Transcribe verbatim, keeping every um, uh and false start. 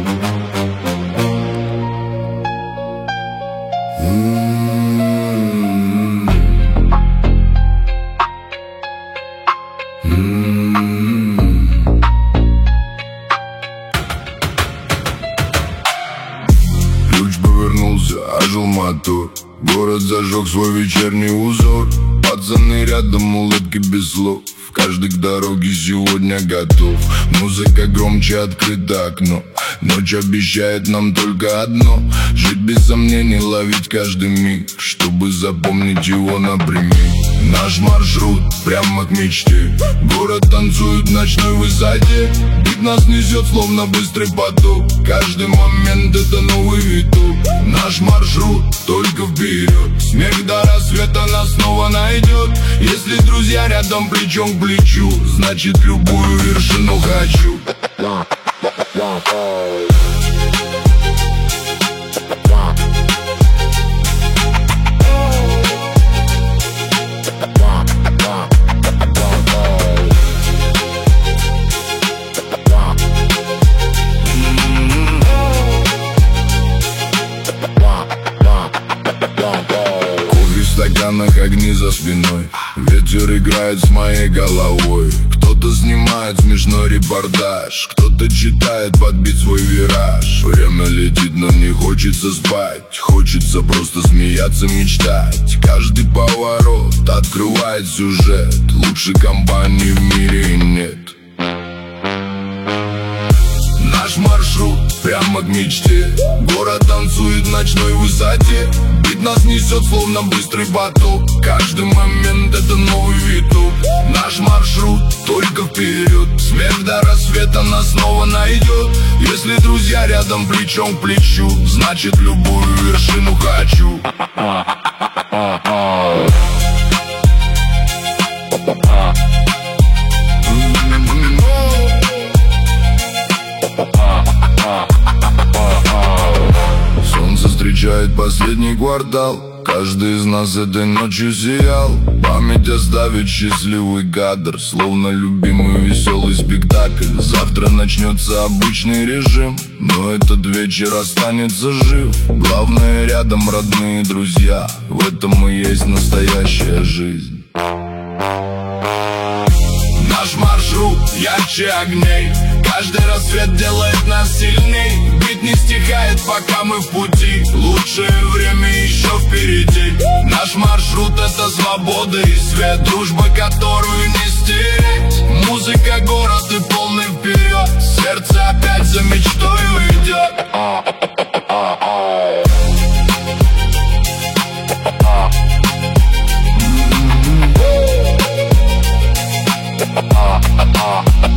Ключ повернулся, ожил мотор. Город зажег свой вечерний узор. Пацаны рядом, улыбки без слов. Каждый к дороге сегодня готов. Музыка громче, открыто окно. Ночь обещает нам только одно: жить без сомнений, ловить каждый миг, чтобы запомнить его напрямик. Наш маршрут прямо к мечте. Город танцует в ночной высоте. Бит нас несет, словно быстрый поток. Каждый момент это новый виток. Наш маршрут только вперед. Смех до рассвета нас снова найдет. Если друзья рядом плечом к плечу, значит любую вершину хочу. Кофе в стаканах, огни за спиной. Ветер играет с моей головой. Кто-то снимает смешной репортаж, кто-то читает подбить свой вираж. Время летит, но не хочется спать. Хочется просто смеяться, мечтать. Каждый поворот открывает сюжет. Лучшей компании в мире нет. Наш маршрут прямо к мечте. Город танцует в ночной высоте. Бит нас несет, словно быстрый поток. Каждый момент это новый виток. Наш маршрут только вперед. Смех до рассвета нас снова найдет. Если друзья рядом плечом к плечу, значит любую вершину хочу. Солнце встречает последний квартал. Каждый из нас этой ночью сиял. Память оставит счастливый кадр, словно любимый веселый спектакль. Завтра начнется обычный режим, но этот вечер останется жив. Главное рядом родные друзья. В этом и есть настоящая жизнь. Наш маршрут ярче огней. Каждый рассвет делает нас сильней. Бит не стихает, пока мы в пути. Лучшее время еще впереди. Наш маршрут — это свобода и свет. Дружба, которую не стереть. Музыка, город и полный вперед. Сердце опять за мечтою идет. Ah, ah, ah.